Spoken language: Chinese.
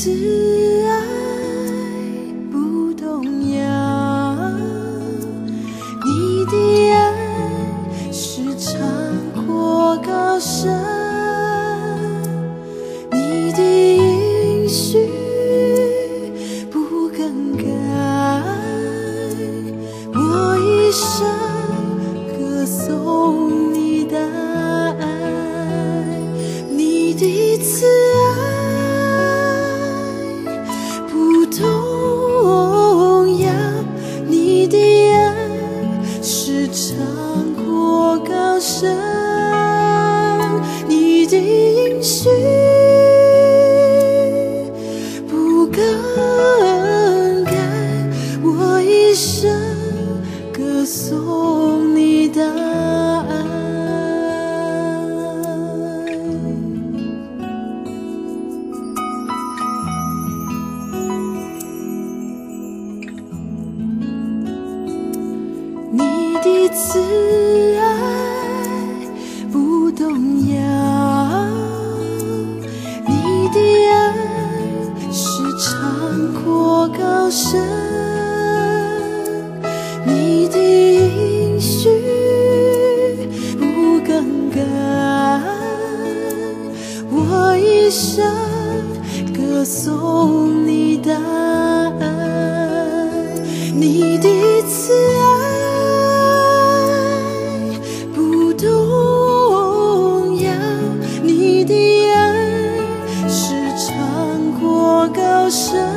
慈爱不动摇，你的爱是长阔高深，你的应许不更改，我一生歌颂你的爱，你的慈爱不动摇，你的爱是长阔高深，你的应许不更改，我一生歌颂你的爱。你的慈爱不动摇，你的爱是长阔高深，你的应许不更改，我一生歌颂你的爱，你的慈爱不动摇，你的爱是长阔高深。